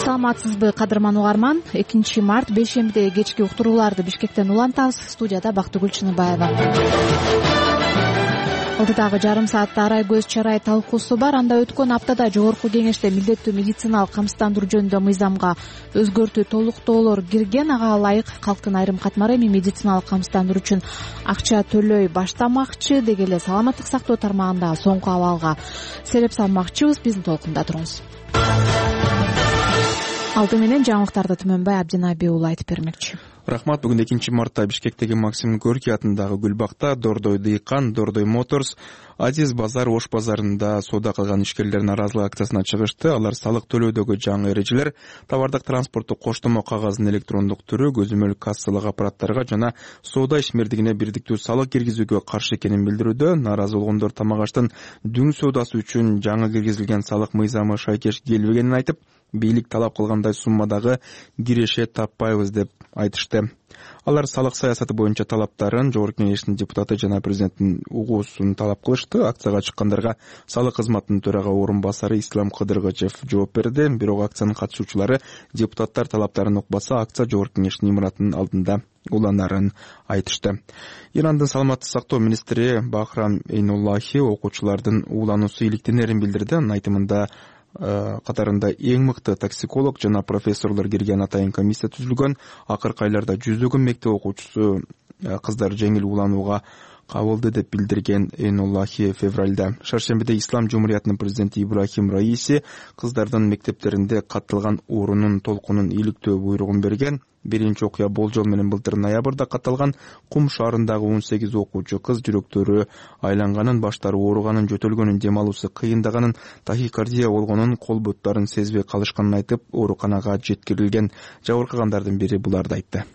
саламатсызбы кадырман угарман. 2 март бейшембиде кечки уктурууларды Бишкектен улантабыз. Студияда Бактыгүл Чыныбаева. Алдыдагы жарым саатта арай көз чарай талкуусу бар. Анда өткөн аптада жогорку кеңеште милдеттүү медициналык камсыздандыруу жөнүндө мыйзамга өзгөртүү толуктоолор кирген. Ага ылайык калктын айрым катмары эми медициналык камсыздандыруу үчүн акча төлөй баштамакчы. Деги эле саламаттык сактоо тармагында соңку абалга сереп салмакчыбыз. Биздин толкунда туруңуз. Алды менен жаңылыктарды Түмөнбай Абдинаби уулу айтып бермекчи. Рахмат. Бүгүн 2 мартта Бишкектеги Максим Горький атындагы Гүлбакта Дордой Дыйкан, Дордой Моторс, Азиз базар Ош базарында соода кылган ишкерлер наразылык акциясына чыгышты. Алар салык төлөөдөгү жаңы эрежелер, товардык транспорттук коштомо кагазынын электрондук түрү, көзөмөл кассалык аппараттарга жана соода ишмердигине бирдиктүү салык киргизүүгө каршы экенин билдирүүдө. Нааразы болгондор тамак аштын дүң соодасы үчүн жаңы киргизилген салык мыйзамы шайкеш келбегенин айтып, бийлик талап кылгандай суммадагы киреше таппайбыз деп айтышты. Алар салык саясаты боюнча талаптарын Жогорку Кеңештин депутаты жана президенттин угуусун талап кылышты. Акцияга чыккандарга салык кызматынын төрага орун басары Ислам Кыдыргычев жооп берди. Бирок акциянын катышуучулары депутаттар талаптарын укпаса, акция Жогорку Кеңештин имаратынын алдында уланарын айтышты. Ирандын саламаттык сактоо министри Бахрам Эйнуллахи окуучулардын уулануусу иликтенерин билдирди. Анын айтымында катарында эң мыкты токсиколог жана профессорлор кирген атайын комиссия түзүлгөн. Акыркы айларда жүздөгөн мектеп окуучусу кыздар жеңил ууланууга кабылды деп билдирген Эйнуллахи февралда. Шаршембиде Ислам Жумуриятынын президенти Ибрахим Раиси кыздардын мектептеринде катталган оорунун толкунун иликтөө буйругун берген. Биринчи окуя болжол менен былтыр ноябрда катталган. Кум шаарындагы 18 окуучу кыз жүрөктөрү айланганын, баштары ооруганын, жөтөлгөнүн, дем алуусу кыйындаганын, тахикардия болгонун, кол буттарын сезбей калышканын айтып, ооруканага жеткирилген. Жабыркагандардын бири буларды айтты.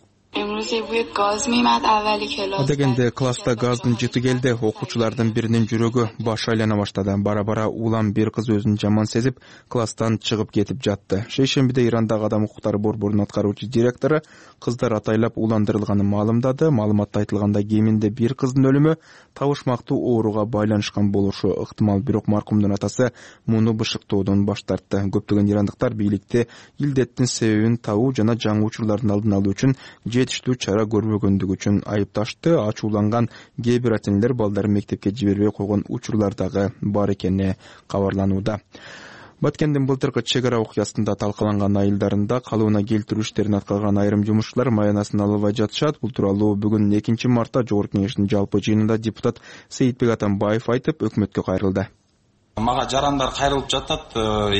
Дегенде класста газдын жыты келди. Окуучулардын биринин жүрөгү баш айлана баштады. Бара-бара улам бир кыз өзүн жаман сезип, класстан чыгып кетип жатты. Шейшембиде Ирандагы Адам укуктары борборунун аткаруучу директору кыздар атайлап уландырылганын маалымдады. Маалыматта айтылгандай, кеминде бир кыздын өлүмү табышмактуу ооруга байланышкан болушу ыктымал. Бирок маркумдун атасы муну бышыктоодон баш тартты. Көптөгөн ирандыктар бийликти илдеттин себебин табуу жана жаңы учурлардын алдын алуу үчүн жетиштүү чара көрбөгөндүгү үчүн айыпташты. Ачууланган кээ бир ата-энелер балдарын мектепке жибербей койгон учурлар дагы бар экени кабарланууда. Баткендин былтыркы чек ара окуясында талкаланган айылдарында калыбына келтирүү иштерин аткарган айрым жумушчулар маянасын ала албай жатышат. Бул тууралуу бүгүн 2 мартта Жогорку Кеңештин жалпы жыйынында депутат Сейитбек Атамбаев айтып, өкмөткө кайрылды. Мага жарандар кайрылып жатат.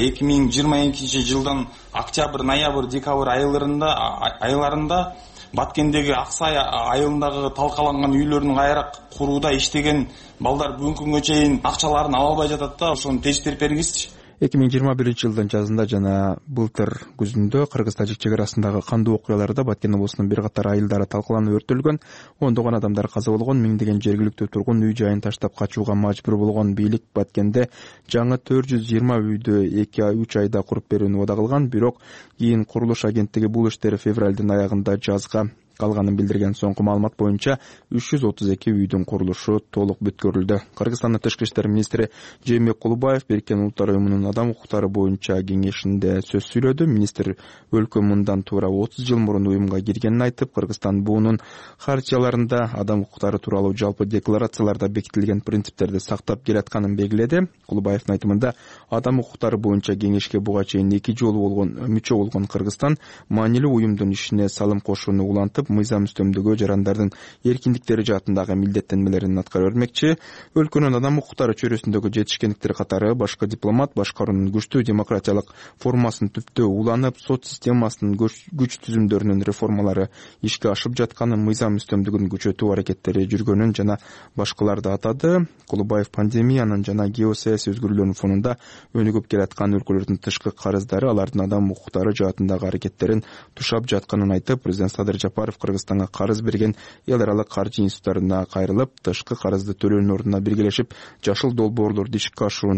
2022 жылдын октябрь, ноябрь, декабрь айларында Баткендеги Аксай айылындагы талкаланган үйлөрдүн кайра курууда иштеген балдар бүгүнкү күнгө чейин акчаларын ала албай жатат да. Ошону тештирип бергизчи. 2021 жылдын жазында жана былтыр күзүндө Кыргыз-Тажик чек арасындагы кандуу окуяларда Баткен облусунун бир катар айылдары талкаланып өрттөлгөн. Ондогон адамдар каза болгон, миңдеген жергиликтүү тургун үй жайын таштап качууга мажбур болгон. Бийлик Баткенде жаңы 420 үйдү 2-3 айда куруп берүүнү вада кылган. Бирок кийин курулуш агенттиги бул иштери февралдын аягында жазга калганын билдирген. Соңку маалымат боюнча 332 үйдүн курулушу толук бүткөрүлдү. Кыргызстандын тышкы иштер министри Жээнбек Кулубаев Бириккен Улуттар уюмунун адам укуктары боюнча кеңешинде сөз сүйлөдү. Министр өлкө мындан туура 30 жыл мурун уюмга киргенин айтып, Кыргызстан буунун хартияларында адам укуктары тууралуу жалпы декларацияларда бекитилген принциптерди сактап келатканын белгиледи. Кулубаевдин айтымында, адам укуктары боюнча кеңешке буга чейин 2 жолу мүчө болгон Кыргызстан маанилүү уюмдун ишине салым кошууну улантып, мыйзам үстөмдүгү жарандардын эркиндиктери жаатындагы милдеттенмелерин аткара бермекчи. Өлкөнүн адам укуктары чөйрөсүндөгү жетишкендиктер катары башкы дипломат башкаруунун күчтүү демократиялык формасын түптөө уланып, сот системасынын күч түзүмдөрүнүн реформалары ишке ашып жатканын, мыйзам үстөмдүгүн күчөтүү аракеттери жүргөнүн жана башкаларды атады. Кулубаев пандемиянын жана геосаясий өзгөрүүлөрдүн фонунда өнүгүп келаткан өлкөлөрдүн тышкы карыздары, алардын адам укуктары жаатындагы аракеттерин тушап жатканын айтып, президент Садыр Жапаров Кыргызстанга карыз берген эл аралык каржы институттарына кайрылып, тышкы карызды төлөөнүн ордуна биргелешип, жашыл долбоорлорду ишке ашырууну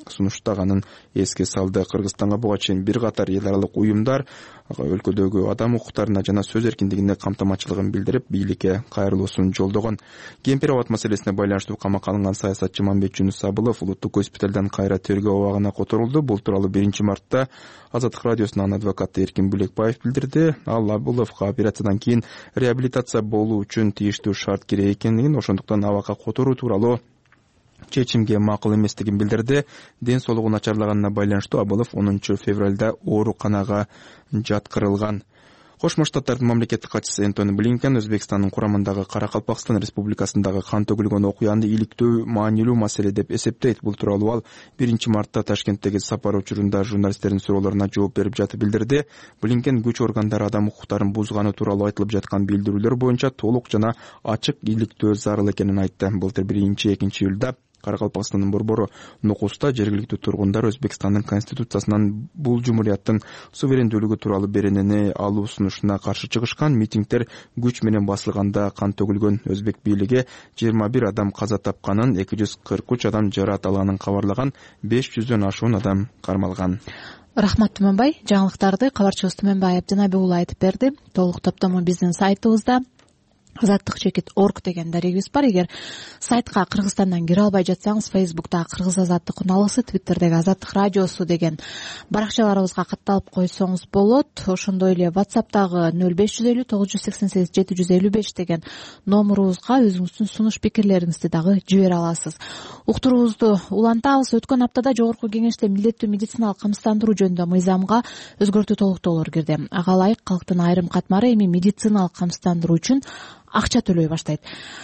сунуштаганын эске салды. Кыргызстанга буга чейин бир катар эл аралык уюмдар өлкөдөгү адам укуктарына жана сөз эркиндигине камтамачылыгын билдирип, бийликке кайрылуусун жолдогон. Кемпир абад маселесине байланыштуу камакка алынган саясатчы Мамбет Жунус Сабылов улуттук госпиталдан кайра тергөө абагына которулду. Бул тууралуу 1-мартта Азаттык радиосунун адвокаты Эркин Булекбаев билдирди. Ал Абыловго операциядан кийин реабилитация болуу үчүн тийиштүү шарт керек экенин, ошондуктан абакка которуу тууралуу чечимге макул эместигин билдирди. Ден соолугу начарлаганына байланыштуу Абылов 10 февралда ооруканага жаткырылган. Кошмо Штаттардын мамлекеттик катчысы Энтони Блинкен Өзбекстандын курамындагы Каракалпакстан Республикасындагы кан төгүлгөн окуяны иликтөө маанилүү маселе деп эсептейт. Бул тууралуу ал 1-мартта Ташкенттеги сапар учурунда журналисттердин суроолоруна жооп берип жатып билдирди. Блинкен күч органдары адам укуктарын бузганы тууралуу айтылып жаткан билдирүүлөр боюнча толук жана ачык иликтөө зарыл экенин айтты. Былтыр 1-2 июлда Каракалпакстандын борбору Нукуста жергиликтүү тургундар Өзбекстандын конституциясынан бул жумурияттын суверендүүлүгү тууралуу беренени алуу сунушуна каршы чыгышкан. Митингдер күч менен басылганда кан төгүлгөн. Өзбек бийлиги 21 адам каза тапканын, 243 адам жараат алганын кабарлаган, 500дөн ашуун адам кармалган. Рахмат Түмөнбай. Жаңылыктарды кабарчыбыз Түмөнбай Абдинабек уулу айтып берди. Толук топтому биздин сайтыбызда azattik.org деген дарегибиз бар. Эгер сайтка Кыргызстандан кире албай жатсаңыз, Facebook'та Кыргыз азаттык уналысы, Twitter'деги Азаттык радиосу деген баракчаларыбызга катталып койсоңуз болот. Ошондой эле WhatsApp'тагы 0550 988 755 деген номурубузга өзүңүздүн сунуш пикирлериңизди дагы жибере аласыз. Уктуруубузду улантабыз. Өткөн аптада Жогорку Кеңеште милдеттүү медициналык камсыздандыруу жөнүндө мыйзамга өзгөртүү толуктоолор кирди. Ага ылайык калктын айрым катмары эми медициналык камсыздандыруу үчүн акча төлөй баштайт.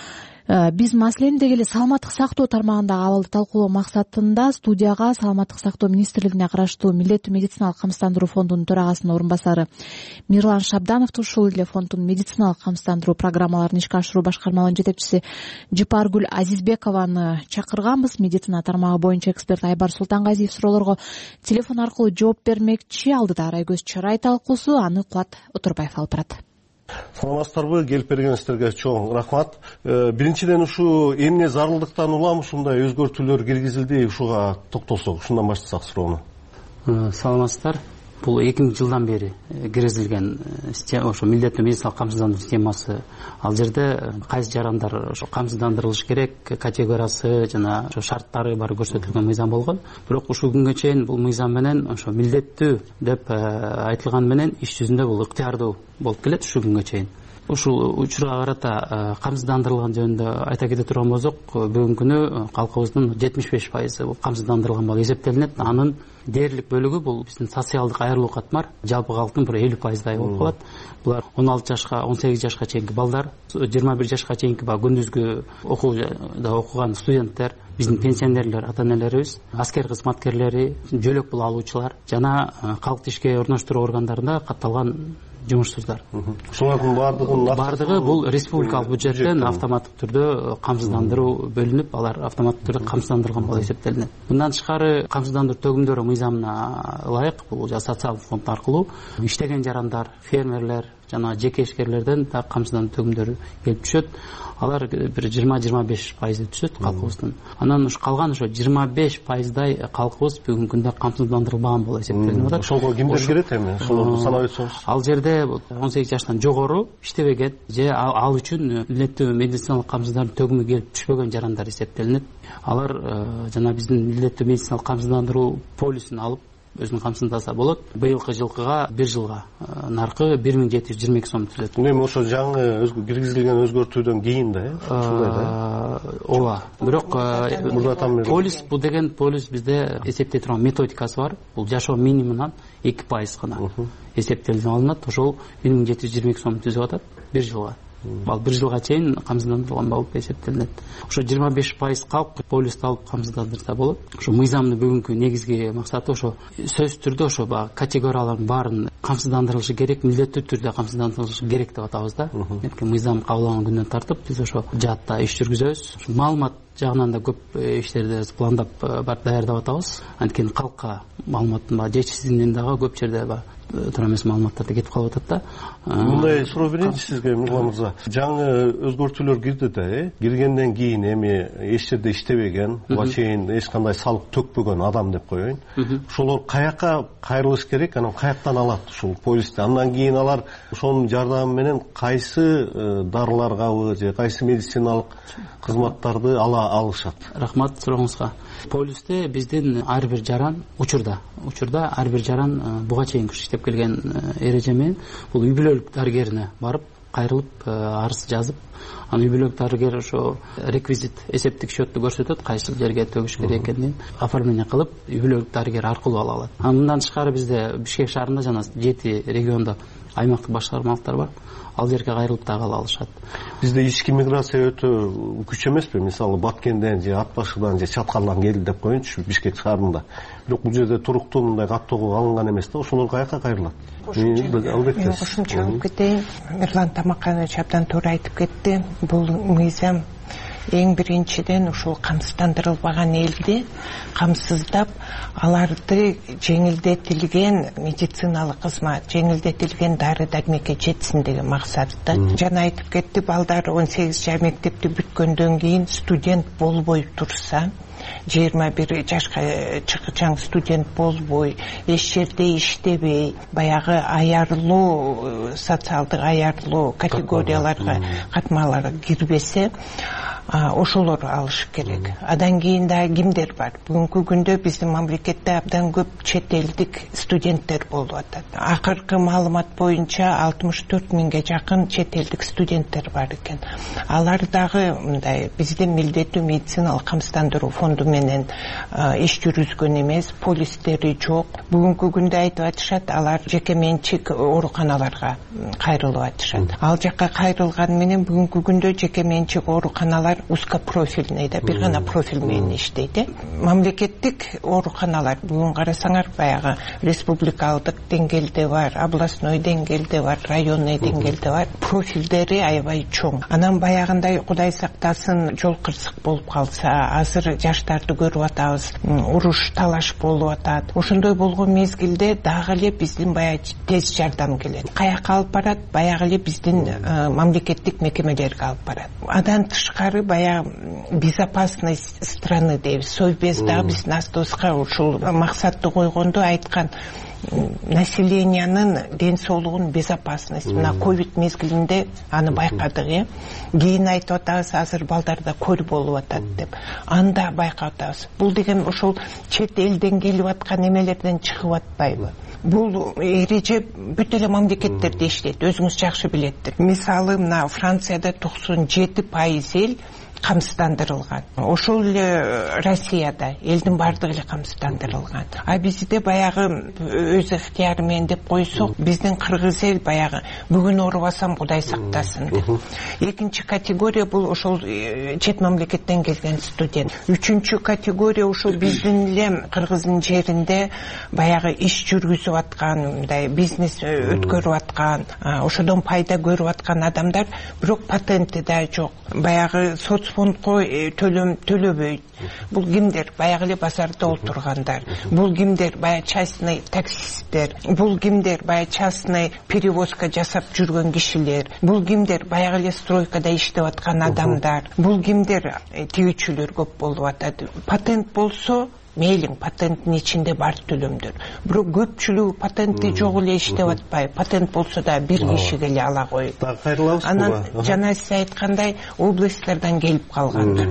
Биз маселени деги эле саламаттык сактоо тармагындагы абалды талкуулоо максатында студияга Саламаттык сактоо министрлигине караштуу милдеттүү медициналык камсыздандыруу фондунун төрагасынын орун басары Мирлан Шабдановду, ушул эле фонддун медициналык камсыздандыруу программаларын ишке ашыруу башкармалыгынын жетекчиси Жипаргүл Азизбекованы чакырганбыз. Медицина тармагы боюнча эксперт Айбар Султангазиев суроолорго телефон аркылуу жооп бермекчи. Алдыда Арайгөз Чарай талкуусу, аны Кубат Отурбаев алып барат. Саламатсыздарбы? Келип бергениңиздерге чоң рахмат. Биринчиден ушу эмне зарылдыктан улам ушундай өзгөртүүлөр киргизилди, ушуга токтолсок, ушундан баштасак суроону. Саламатсыздар. Бул 2000 жылдан бери киргизилген ошо милдеттүү медициналык камсыздандыруу системасы. Ал жерде кайсы жарандар ошо камсыздандырылыш керек, категориясы жана ошо шарттары бар көрсөтүлгөн мыйзам болгон. Бирок ушул күнгө чейин бул мыйзам менен ошо милдеттүү деп айтылган менен иш жүзүндө бул ыктыярдуу болуп келет ушул күнгө чейин. Ушул учурга карата камсыздандырылган жөнүндө айта кете турган болсок, бүгүнкү күнү калкыбыздын 75% бул камсыздандырылган болуп эсептелинет. Анын дээрлик бөлүгү бул биздин социалдык айрылуу катмар, жалпы калктын бир 50%дай болуп калат. Булар 16 жашка, 18 жашка чейинки балдар, 21 жашка чейинки күндүзгү окууда окуган студенттер, биздин пенсионерлер, ата-энелерибиз, аскер кызматкерлери, жөлөк пул алуучулар жана калкты ишке орноштуруу органдарында катталган жумушсуздар. Ушулардын бардыгы бул республикалык бюджеттен автоматтык түрдө камсыздандыруу бөлүнүп, алар автоматтык түрдө камсыздандырылган болуп эсептелинет. Мындан тышкары камсыздандыруу төгүмдөрү мыйзамына ылайык бул социалдык фонд аркылуу иштеген жарандар, фермерлер жана жеке ишкерлерден да камсыздандыруу төгүмдөрү келип түшөт. Алар бир 20-25% түшөт калкыбыздын. Анан калган ошо 25%дай калкыбыз бүгүнкү күндө камсыздандырылбаган болуп эсептелип атат. Ошого кимдер кирет эми? Ошолорду санап өтсөңүз. Ал жерде 18 жаштан жогору иштебеген же ал үчүн милдеттүү медициналык камсыздандыруу төгүмү келип түшпөгөн жарандар эсептелинет. Алар жана биздин милдеттүү медициналык камсыздандыруу полисин алып өзүнүн камсыздаса болот. Быйылкы жылкыга 1 жылга наркы 1722 сом түзөт. Эми ошо жаңы киргизилген өзгөртүүдөн кийин да, ушундай да. Ооба. Бирок полис бул деген полис бизде эсептей турган методикасы бар. Бул жашоо минимумунан 2% гана эсептелип алынат. Ошол 1722 сом түзөп атат 1 жылга. Ал 1 жылга чейин камсыздандырылган болуп эсептелинет. Ошо 25% калк полисти алып камсыздандырса болот. Ошо мыйзамдын бүгүнкү негизги максаты ошо сөзсүз түрдө ошо категориялардын баарын камсыздандырылышы керек, милдеттүү түрдө камсыздандырылышы керек деп атабыз да. Мыйзам кабылган күндөн тартып биз ошо жаатта иш жүргүзөбүз. Маалымат жагынан да көп иштерди пландап даярдап атабыз. Анткени калкка маалыматтын жетишсиздигинен дагы көп жерде туура эмес маалыматтарды кетип калып атат да. Мындай суроо берейинчи сизге, Мирлан мырза. Жаңы өзгөртүүлөр кирди да, киргенден кийин эми эч жерде иштебеген, буга чейин эч кандай салык төкпөгөн адам деп коеюн. Ошолор каяка кайрылыш керек, анан каяктан алат ушул полисти? Андан кийин алар ошонун жардамы менен кайсы дарыларгабы же кайсы медициналык кызматтарды алышат? Рахмат сурооңузга. Полисте биздин ар бир жаран учурда ар бир жаран буга чейин иштеп келген эреже менен бул үй бүлөлүк дарыгерине барып кайрылып арыз жазып, анан үй бүлөлүк дарыгер ошо реквизит, эсептик счетту көрсөтөт, кайсы жерге төгүш керек экенин оформление кылып, үй бүлөлүк дарыгер аркылуу ала алат. Андан тышкары бизде Бишкек шаарында жана 7 региондо аймактык башкармалыктар бар. Ал жерге кайрылып дагы ала алышат. Бизде ички миграция өтө күч эмеспи? Мисалы Баткенден же Ат башыдан же Чаткалдан келди деп коеюнчу, Бишкек шаарында. Бирок бул жерде туруктуу мындай каттоого алынган эмес да, ошолор каяка кайрылат? Мен кошумча алып кетейин. Мирлан Тамаканович абдан туура айтып кетти. Бул мыйзам эң биринчиден ушул камсыздандырылбаган элди камсыздап, аларды жеңилдетилген медициналык кызмат, жеңилдетилген дары дармекке жетсин деген максатта. Жана айтып кетти, балдар 18 жаш мектепти бүткөндөн кийин студент болбой турса, 21 жашка чыкчаң студент болбой, эч жерде иштебей, баягы аярлуу, социалдык аярлуу категорияларга, катмаларга кирбесе, ошолор алыш керек. Адан кийин да кимдер бар? Бүгүнкү күндө биздин мамлекетте абдан көп чет элдик студенттер болуп атат. Акыркы маалымат боюнча 64 миңге жакын чет элдик студенттер бар экен. Алар дагы мындай биздин милдеттүү медициналык камсыздандыруу фонду менен иш жүргүзгөн эмес, полистери жок. Бүгүнкү күндө айтып атышат, алар жеке менчик ооруканаларга кайрылып атышат. Ал жакка кайрылган менен бүгүнкү күндө жеке менчик ооруканалар узкопрофильный да, бир гана профиль менен иштейт. Мамлекеттик ооруканалар бүгүн карасаңар баягы республикалык деңгээлде бар, областной деңгээлде бар, районный деңгээлде бар, профилдери аябай чоң. Анан баягындай Кудай сактасын жол кырсык болуп калса, азыр жаштарды көрүп атабыз, уруш, талаш болуп атат. Ошондой болгон мезгилде дагы эле биздин баягы тез жардам келет. Каяка алып барат? Баягы эле биздин мамлекеттик мекемелерге алып барат. Адан тышкары баягы безопасность страны дейбиз. Совбез да биздин астыбызга ушул максатты койгондо айткан, населениянын ден соолугунун безопасности. Мына ковид мезгилинде аны байкадык, кийин айтып атабыз, азыр балдарда көл болуп атат деп. Анда байкап атабыз. Бул деген ошол чет элден келип аткан эмелерден чыгып атпайбы? Бул эреже бүт эле мамлекеттерде иштейт, өзүңүз жакшы билеттир. Мисалы, мына Францияда 97% эл камсыздандырылган. Ошол эле Россияда элдин бардыгы эле камсыздандырылган. А бизде баягы өз ыктыяры менен деп койсок, биздин кыргыз эл баягы бүгүн оорубасам Кудай сактасын деп. Экинчи категория бул ошол чет мамлекеттен келген студент. Үчүнчү категория ошол биздин эле кыргыздын жеринде баягы иш жүргүзүп аткан, мындай бизнес өткөрүп аткан, ошодон пайда көрүп аткан адамдар, бирок патенти да жок. Баягы соцфондко төлөм төлөбөйт. Бул кимдер? Баягы эле базарда отургандар. Бул кимдер? Баягы частный таксисттер. Бул кимдер? Баягы частный перевозка жасап жүргөн кишилер. Бул кимдер? Баягы эле стройкада иштеп аткан адамдар. Бул кимдер? Тигүүчүлөр көп болуп атат. Патент болсо мейлиң, патенттин ичинде бар төлөмдөр. Бирок көпчүлүгү патенти жок эле иштеп атпай, патент болсо да бир кишиге эле ала коет. Анан жана сиз айткандай областтардан келип калгандар.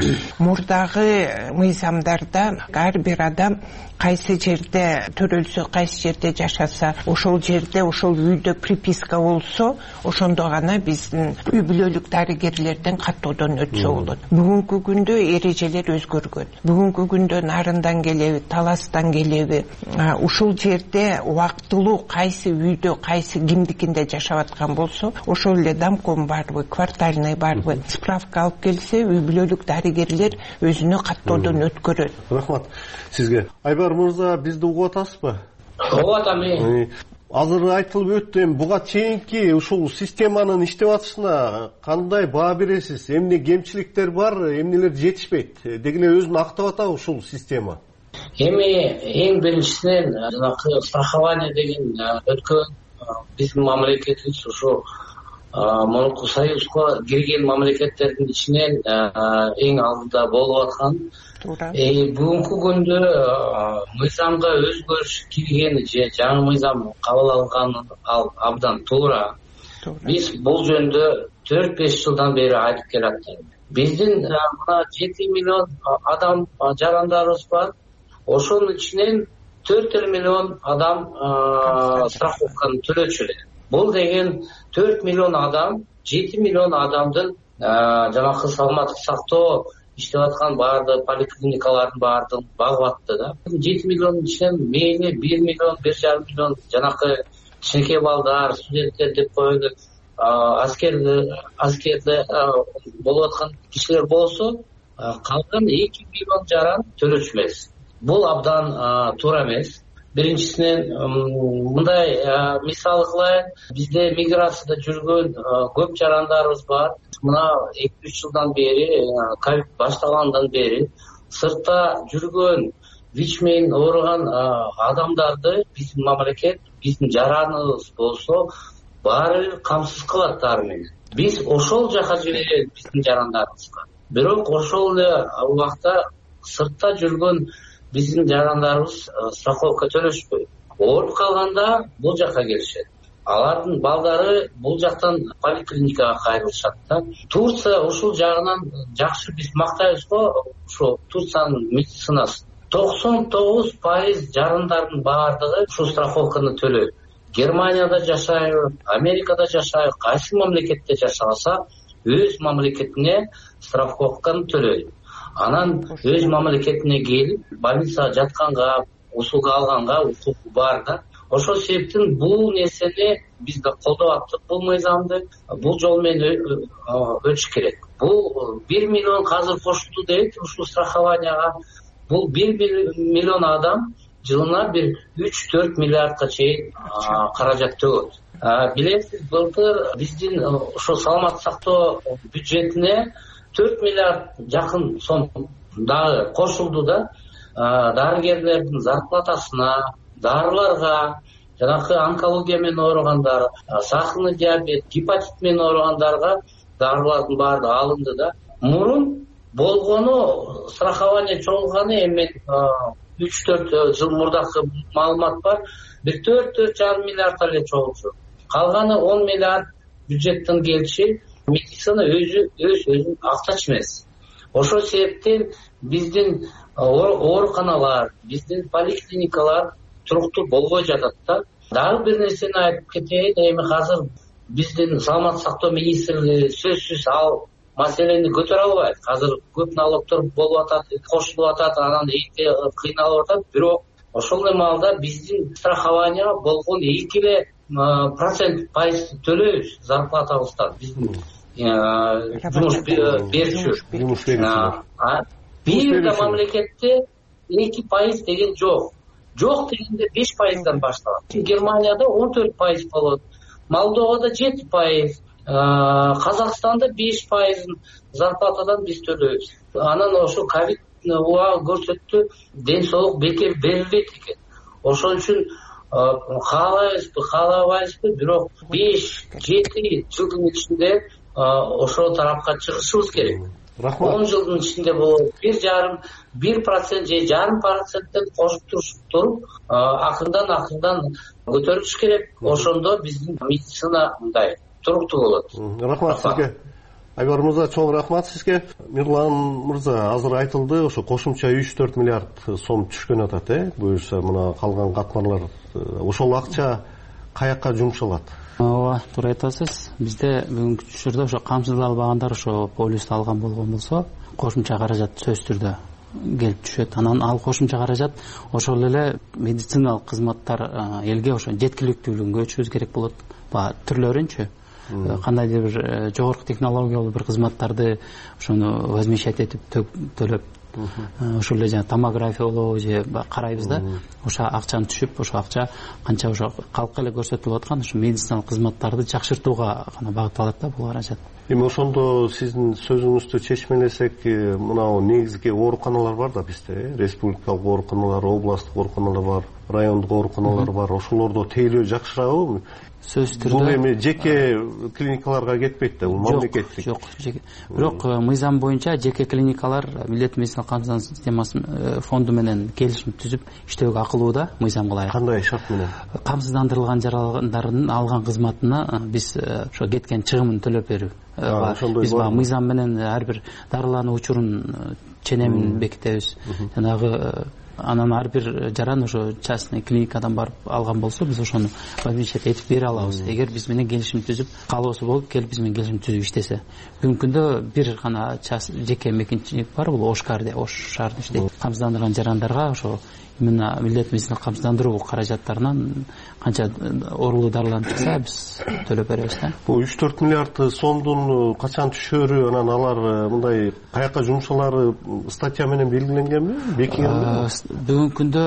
Мурдагы мыйзамдарда ар бир адам кайсы жерде төрөлсө, кайсы жерде жашаса, ошол жерде, ошол үйдө приписка болсо, ошондо гана биздин үй бүлөлүк дарыгерлерден каттоодон өтсө болот. Бүгүнкү күндө эрежелер өзгөргөн. Бүгүнкү күндө Нарындан келеби, Таластан келеби, ушул жерде убактылуу кайсы үйдө, кайсы кимдикинде жашап аткан болсо, ошол эле домком барбы, квартальный барбы, справка алып келсе, үй бүлөлүк дарыгерлер өзүнө каттоодон өткөрөт. Рахмат сизге. Айбар мырза, бизди угуп атасызбы? Угуп атам. Азыр айтылып өттү, буга чейинки ушул системанын иштеп атышына кандай баа бересиз? Эмне кемчиликтер бар, эмнелер жетишпейт? Дегеле өзүн актап атабы ушул система? Эми эң биринчисинен жанакы страхование деген өткөн биздин мамлекетибиз ушу мурунку союзго кирген мамлекеттердин ичинен эң алдыда болуп аткан. Бүгүнкү күндө мыйзамга өзгөрүш киргени же жаңы мыйзам кабыл алынганы ал абдан туура. Биз бул жөнүндө 4-5 жылдан бери айтып келатабыз. Биздин мына 7 миллион адам жарандарыбыз бар. Ошонун ичинен 4 миллион адам страховканы төлөчү эле. Бул деген 4 миллион адам 7 миллион адамдын жанакы саламаттык сактоо иштеп аткан баардык поликлиникалардын баардыгын багып атты да. 7 миллиондун ичинен мейли 1 миллион 1,5 миллион жанакы кичинекей балдар, студенттер деп коелу, аскерде болуп аткан кишилер болсо, калган 2 миллион жаран төлөчү эмес. Бул абдан туура эмес. Биринчисинен мындай мисал кылайын, бизде миграцияда жүргөн көп жарандарыбыз бар. Мына 2-3 жылдан бери, ковид башталгандан бери сыртта жүргөн ВИЧ менен ооруган адамдарды биздин мамлекет, биздин жараныбыз болсо баары бир камсыз кылат дары менен. Биз ошол жака жиберебиз биздин жарандарыбызга. Бирок ошол эле убакта сыртта жүргөн биздин жарандарыбыз страховка төлөшпөйт. Ооруп калганда бул жака келишет. Алардын балдары бул жактан поликлиникага кайрылышат да. Турция ушул жагынан жакшы, биз мактайбыз го ошо Турциянын медицинасын. 99% жарандардын баардыгы ушул страховканы төлөйт. Германияда жашайбы, Америкада жашайбы, кайсы мамлекетте жашаса, өз мамлекетине страховканы төлөйт. Анан өз мамлекетине келип, больницага жатканга, услуга алганга укугу бар да. Ошол себептен бул нерсени биз да колдоп аттык, бул мыйзамды бул жол менен өтүш керек. Бул 1 миллион азыр кошулду дейт ушул страхованияга. Бул 1 миллион адам жылына бир 3-4 миллиардка чейин каражат төгөт. Билесиз, былтыр биздин ошо саламаттык сактоо бюджетине 4 миллиард жакын сом дагы кошулду да. Дарыгерлердин зарплатасына, дарыларга, жанакы онкология менен ооругандар, сахарный диабет, гепатит менен ооругандарга дарылардын баардыгы алынды да. Мурун болгону страхование чогулганы эми 3-4 жыл мурдакы маалымат бар. Бир 4-4,5 миллиард эле чогулчу. Калганы 10 миллиард бюджеттен келчи. Медицина өзүн актач эмес. Ошол себептен биздин ооруканалар, биздин поликлиникалар туруктуу болбой жатат да. Дагы бир нерсени айтып кетейин, эми азыр биздин саламаттык сактоо министрлиги сөзсүз ал маселени көтөрө албайт. Азыр көп налогдор болуп атат, кошулуп атат, анан элге кыйналып атат. Бирок ошол эле маалда биздин страхование болгон 2% төлөйбүз зарплатабыздан. Биздин жумуш берүүчү. Бир да мамлекетте 2% деген жок. Жок дегенде 5%дан башталат. Германияда 14% болот. Молдовада 7%. Казакстанда 5% зарплатадан биз төлөйбүз. Анан ошо ковид убагы көрсөттү, ден соолук бекер берилбейт экен. Ошон үчүн каалабайбызбы, бирок 5-7 жылдын ичинде ошол тарапка чыгышыбыз керек. 10 жылдын ичинде бул 1% же 0,5%тен кошуп туруп, акырдан көтөрүлүш керек. Ошондо биздин медицина мындай туруктуу болот. Рахмат сизге. Айбар мырза, чоң рахмат сизге. Мирлан мырза, азыр айтылды, ошо кошумча 3-4 миллиард сом түшкөн атат, буюрса мына калган катмарлар. Ошол акча каякка жумшалат? Ооба, туура айтасыз. Бизде бүгүнкү түшүрдө ошо камсыздалбагандар ошо полистти алган болгон болсо, кошумча каражат сөзсүз түрдө келип түшөт. Анан ал кошумча каражат ошол эле медициналык кызматтар элге ошо жеткиликтүүлүгүнгө өчүбүз керек болот. Баягы түрлөрүнчү кандайдыр бир жогорку технологиялуу бир кызматтарды ошону возмещать этип төлөп ошол эле жана томографиялоо же карайбыз да, ошо акчаны түшүп, ошо акча канча ошо калкка эле көрсөтүлүп аткан ушу медициналык кызматтарды жакшыртууга гана багытталат да бул каражат. Эми ошондо сиздин сөзүңүздү чечмелесек, мынау негизги ооруканалар бар да бизде, республикалык ооруканалар, областтык ооруканалар бар, райондук ооруканалар бар. Ошолордо тейлөө жакшырабы? Сөзсүз түрдө бул эми жеке клиникаларга кетпейт да, бул мамлекеттик. Жок, жеке. Бирок мыйзам боюнча жеке клиникалар милдеттүү медициналык камсыздандыруу системасы фонду менен келишим түзүп иштөөгө акылуу да, мыйзамга ылайык. Кандай шарт менен? Камсыздандырылган жарандардын алган кызматына биз ошо кеткен чыгымын төлөп берүү. Биз мыйзам менен ар бир дарылануу учурун ченемин бекитебиз. Жанагы анан ар бир жаран ошо частный клиникадан барып алган болсо, биз ошону возмещать этип бере алабыз. Эгер биз менен келишим түзүп, каалоосу болуп келип биз менен келишим түзүп иштесе. Бүгүнкү күндө бир гана жеке мекенчилик бар, бул Ош шаарында иштейт. Камсыздандырган жарандарга ошо именно милдеттүү медициналык камсыздандыруу каражаттарынан канча оорулуу дарыланып чыкса биз төлөп беребиз да. Бул 3-4 миллиард сомдун качан түшөрү, анан алар мындай каяка жумшалары статья менен белгиленгенби, бекигенби? Бүгүнкү күндө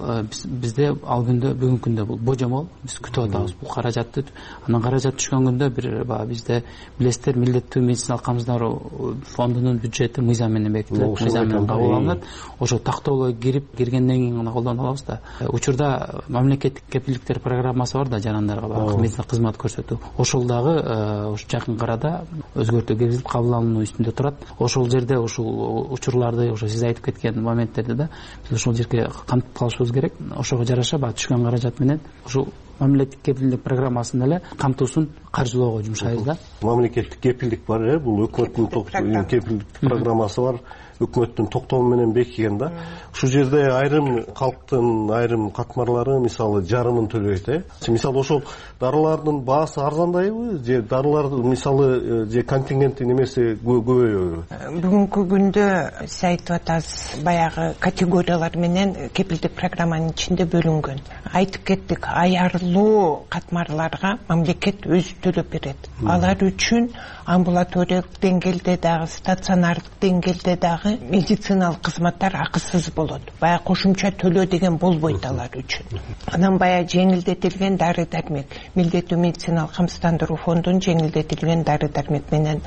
бизде ал күндө бүгүнкү күндө бул божомол, биз күтүп атабыз бул каражатты. Анан каражат түшкөн күндө бир бизде билесиздер, милдеттүү медициналык камсыздандыруу фондунун бюджети мыйзам менен бекитилет, мыйзам менен кабыл алынат. Ошо тактооло киргенден кийин колдоно алабыз да. Учурда мамлекеттик кепилдиктер программасы бар да, жарандарга бардык медициналык кызмат көрсөтүү. Ошол дагы ушу жакын арада өзгөртүү киргизип кабыл алынуу үстүндө турат. Ошол жерде ушул учурларды, ошо сиз айтып кеткен моменттерди да биз ошол жерге кантип калышыбыз керек. Ошого жараша түшкөн каражат менен ушул мамлекеттик кепилдик программасын эле камтуусун каржылоого жумшайбыз да. Мамлекеттик кепилдик бар, бул өкмөттүн кепилдик программасы бар. Өкмөттүн токтому менен бекиген да. Ушул жерде айрым калктын айрым катмарлары мисалы жарымын төлөйт. Мисалы ошол дарылардын баасы арзандайбы? Же дарылар мисалы же контингенти немеси көбөйбү? Бүгүнкү күндө сиз айтып атасыз, баягы категориялар менен кепилдик программанын ичинде бөлүнгөн. Айтып кеттик, аярлуу катмарларга мамлекет өзү төлөп берет. Алар үчүн амбулаториялык деңгээлде дагы, стационардык деңгээлде дагы медициналык кызматтар акысыз болот. Бая кошумча төлөө деген болбойт алар үчүн. Анан бая жеңилдетилген дары-дармек, милдеттүү медициналык камсыздандыруу фондунун жеңилдетилген дары-дармек менен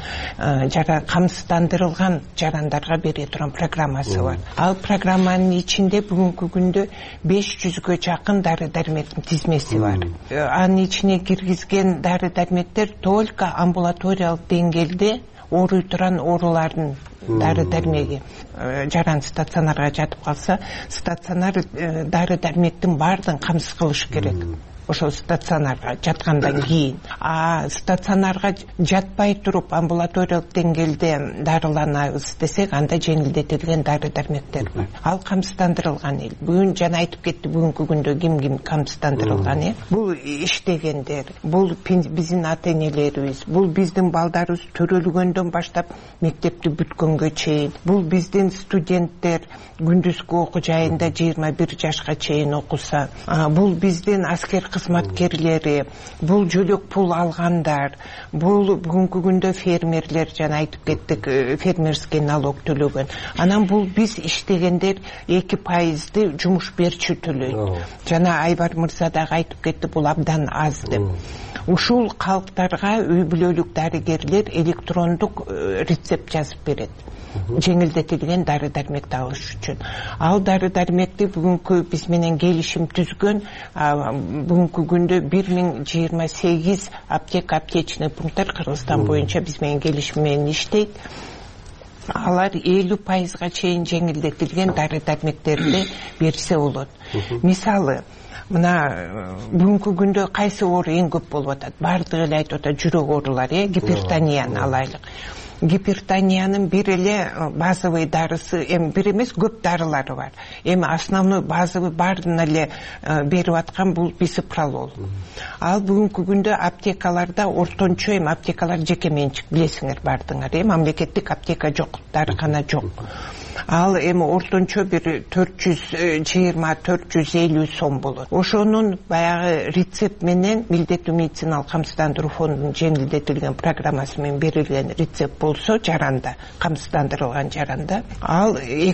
камсыздандырылган жарандарга бере турган программасы бар. Ал программанын ичинде бүгүнкү күндө 500гө жакын дары-дармектин тизмеси бар. Анын ичине киргизген дары-дармектер только амбулаториялык деңгээлде ооруй турган оорулардын дары-дармеги. Жаран стационарга жатып калса, стационар дары-дармектин баардыгын камсыз кылыш керек. Ошол стационарга жаткандан кийин. Стационарга жатпай туруп амбулаториялык деңгээлде дарыланабыз десек, анда жеңилдетилген дары-дармектер бар. Ал камсыздандырылган эл. Бүгүн жана айтып кетти, бүгүнкү күндө ким камсыздандырылган бул иштегендер, бул биздин ата-энелерибиз, бул биздин балдарыбыз төрөлгөндөн баштап мектепти бүткөнгө чейин, бул биздин студенттер күндүзгү окуу жайында 21 жашка чейин окуса, бул биздин аскер кызматкерлери, бул жөлөк пул алгандар, бул бүгүнкү күндө фермерлер, жана айтып кеттик, фермерский налог төлөгөн. Анан бул биз иштегендер 2%ды жумуш берчү төлөйт. Жана Айбар мырза дагы айтып кетти, бул абдан аз деп. Ушул калктарга үй бүлөлүк дарыгерлер электрондук рецепт жазып берет. Жеңилдетилген дары-дармекти алыш үчүн. Ал дары-дармекти бүгүнкү биз менен келишим түзгөн, бүгүнкү күндө 1028 аптечный пункттар Кыргызстан боюнча биз менен келишим менен иштейт. Алар 50%га чейин жеңилдетилген дары-дармектерди берсе болот. Мисалы, мына бүгүнкү күндө кайсы оору эң көп болуп атат? Бардыгы эле айтып атат, жүрөк оорулары, гипертонияны алайлык. Гипертониянын бир эле базовый дарысы, эми бир эмес, көп дарылары бар. Эми основной базовый баарын эле берип аткан бул бисопролол. Ал бүгүнкү күндө аптекаларда ортончо, эми аптекалар жеке менчик, билесиңер бардыңар, мамлекеттик аптека жок, дарыкана жок. Ал эми ортончо бир 420-450 сом болот. Ошонун баягы рецепт менен милдеттүү медициналык камсыздандыруу фондунун жеңилдетилген программасы менен берилген рецепт болсо жаранда, камсыздандырылган жаранда, ал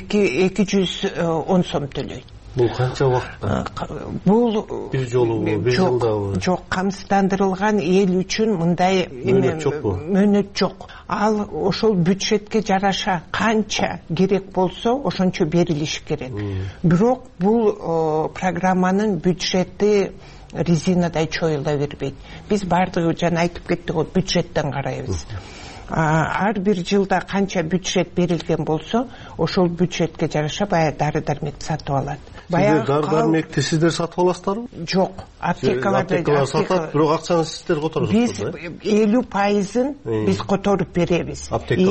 210 сом төлөйт. Бул канча убакытта? Бул бир жолу, бир жылдабы? Жок, камсыздандырылган эл үчүн мындай мөөнөт жок. Ал ошол бюджетке жараша канча керек болсо ошончо берилиш керек. Бирок бул программанын бюджети резинадай чоюла бербейт. Биз бардыгы жана айтып кеттик го, бюджеттен карайбыз. Ар бир жылда канча бюджет берилген болсо, ошол бюджетке жараша баягы дары-дармек сатып алат. Сиздер дары-дармекти сиздер сатып аласыздарбы? Жок, аптекаларда сатат, бирок акчаны сиздер которосуздар. Биз 50% биз которуп беребиз.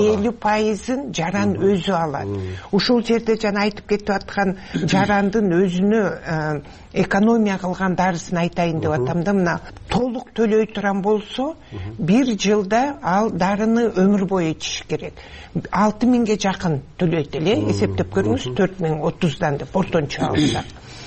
50% жаран өзү алат. Ушул жерде жана айтып кетип аткан жарандын өзүнө экономия кылган дарысын айтайын деп атам да, мына толук төлөй турган болсо, бир жылда ал дарыны өмүр бою ичиш керек. 6000ге жакын төлөйт эле, эсептеп көрүңүз, 4030дан деп ортончо алсак.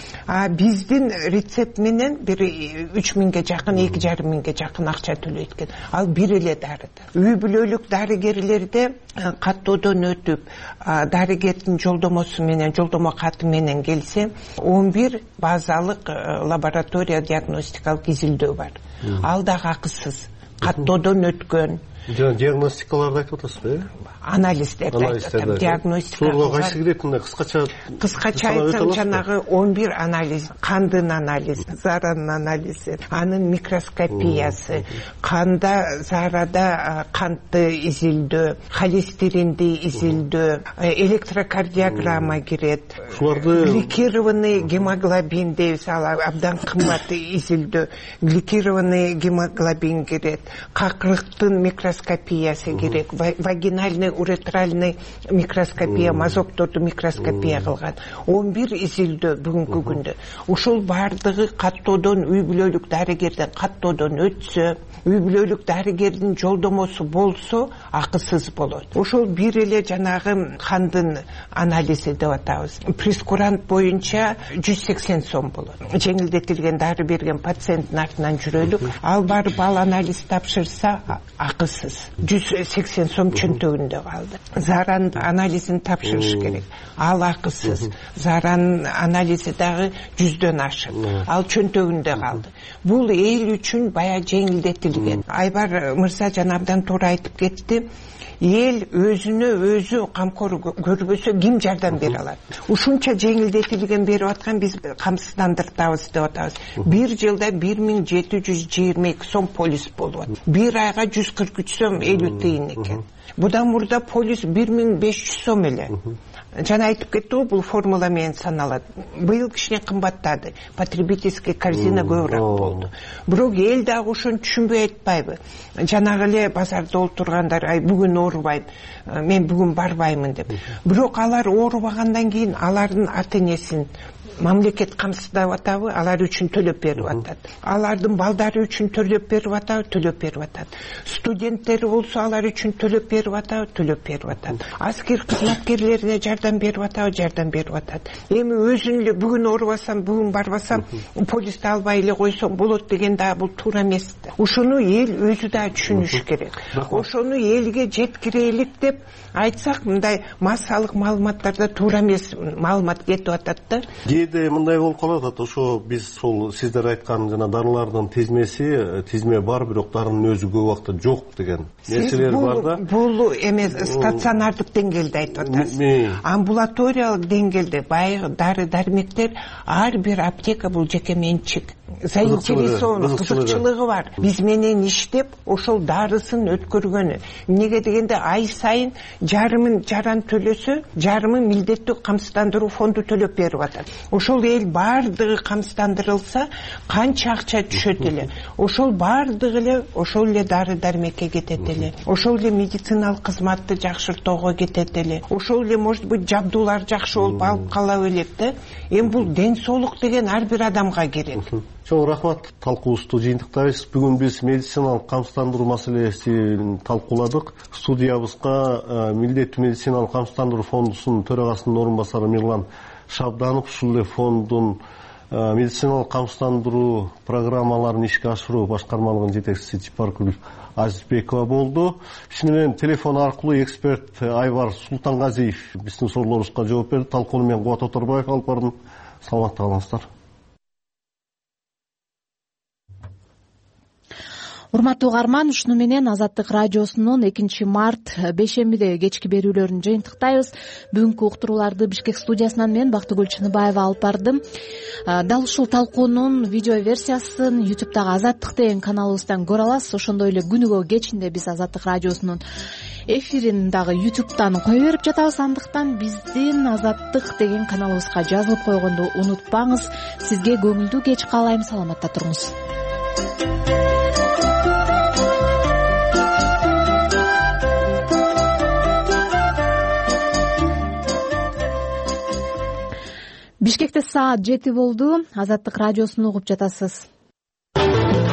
Биздин рецепт менен бир 3000ге жакын, 2500ге жакын акча төлөйт экен. Ал бир эле дарыда. Үй бүлөлүк дарыгерлерде каттоодон өтүп, дарыгердин жолдомосу менен, жолдомо каты менен келсе, 11 базалык лаборатория диагностикалык изилдөө бар. Ал дагы акысыз. Каттоодон өткөн. Диагностикаларды айтып атасызбы? Анализдерди айтып атам. Диагностика. Ошолго кайсы кирет, мындай кыскача айтсам, жанагы 11 анализ, кандын анализи, заранын анализи, анын микроскопиясы, канда, зарада кантты изилдөө, холестеринди изилдөө, электрокардиограмма кирет. Ушуларды гликированный гемоглобин дейбиз, ал абдан кымбат изилдөө. Гликированный гемоглобин кирет. Какырыктын микроскопиясы керек, вагинальный уретральный микроскопия, мазокторду микроскопия кылган. 11 изилдөө бүгүнкү күндө. Ушул бардыгы каттоодон, үй бүлөлүк дарыгерден каттоодон өтсө, үй бүлөлүк дарыгердин жолдомосу болсо, акысыз болот. Ошол бир эле жанагы кандын анализи деп атабыз. Прескурант боюнча 180 сом болот. Жеңилдетилген дары берген пациенттин артынан жүрөлүк, ал барып ал анализ тапшырса, акысыз. 180 сом чөнтөгүндө калды. Заран анализин тапшырыш керек. Ал акысыз. Заран анализи дагы 100дөн ашык. Ал чөнтөгүндө калды. Бул эл үчүн бая жеңилдетилген. Айбар мырза жана абдан туура айтып кетти. Эл өзүнө өзү камкор көрбөсө ким жардам бере алат? Ушунча жеңилдетилген берип аткан биз камсыздандыртабыз деп атабыз. Бир жылда 1722 сом полис болуп атат. Бир айга 143 сом 50 тыйын экен. Будан мурда полис 1500 сом эле. Жана айтып кетти, бул формула менен саналат. Быйыл кичине кымбаттады. Потребительский корзина көбүрөөк болду. Бирок эл дагы ошону түшүнбөй айтпайбы? Жанагы эле базарда олтургандар, ай бүгүн оорубайм, мен бүгүн барбаймын деп. Бирок алар оорубагандан кийин алардын ата-энесин мамлекет камсыздап атабы, алар үчүн төлөп берип атат. Алардын балдары үчүн төлөп берип атабы, төлөп берип атат. Студенттери болсо алар үчүн төлөп берип атабы, төлөп берип атат. Аскер кызматкерлерине жардам берип атабы, жардам берип атат. Эми өзүн эле бүгүн оорубасам, бүгүн барбасам, полисти албай эле койсом болот деген да бул туура эмес. Ушуну эл өзү да түшүнүш керек. Ошону элге жеткирелик деп айтсак, мындай массалык маалыматтарда туура эмес маалымат кетип атат да. Кээде мындай болуп калат, ошо биз сол сиздер айткан жана дарылардын тизме бар, бирок дарынын өзү көп убакта жок деген нерселер бар да. Бул эме стационардык деңгээлде айтып атасыз. Амбулаториялык деңгээлде баягы дары-дармектер ар бир аптека бул жеке менчик. Заинтересован, кызыкчылыгы бар. Биз менен иштеп, ошол дарысын өткөргөнү. Эмнеге дегенде ай сайын жарымын жаран төлөсө, жарымын милдеттүү камсыздандыруу фонду төлөп берип атат. Ошол эл бардыгы камсыздандырылса, канча акча түшөт эле. Ошол бардыгы эле ошол эле дары-дармекке кетет эле. Ошол эле медициналык кызматты жакшыртууга кетет эле. Ошол эле может быть жабдуулар жакшы болуп алып кала белек да. Эми бул ден соолук деген ар бир адамга керек. Чоң рахмат, талкуубузду жыйынтыктайбыз. Бүгүн биз медициналык камсыздандыруу маселесин талкууладык. Студиябызга милдеттүү медициналык камсыздандыруу фондунун төрагасынын орун басары Мирлан Шабданов ушул эле фонддун медициналык камсыздандыруу программаларын ишке ашыруу башкармалыгынын жетекчиси Жипаркүл Азизбекова болду. Иши менен телефон аркылуу эксперт Айбар Султангазиев биздин суроолорубузга жооп берди. Талкууну мен Кубат Оторбаев алып бардым. Саламатта калыңыздар. Урматтуу угарман, ушуну менен Азаттык радиосунун 2-март бейшембидеги кечки берүүлөрүн жыйынтыктайбыз. Бүгүнкү уктурууларды Бишкек студиясынан мен Бактыгүл Чыныбаева алып бардым. Дал ушул талкуунун видео версиясын YouTube'дагы Азаттык деген каналыбыздан көрө аласыз. Ошондой эле күнүгө кечинде биз Азаттык радиосунун эфирин дагы YouTube'дан кое берип жатабыз. Андыктан биздин Азаттык деген каналыбызга жазылып койгонду унутпаңыз. Сизге көңүлдүү кеч каалайм. Саламатта туруңуз. Бишкекте саат 7 болду. Азаттык радиосун угуп жатасыз.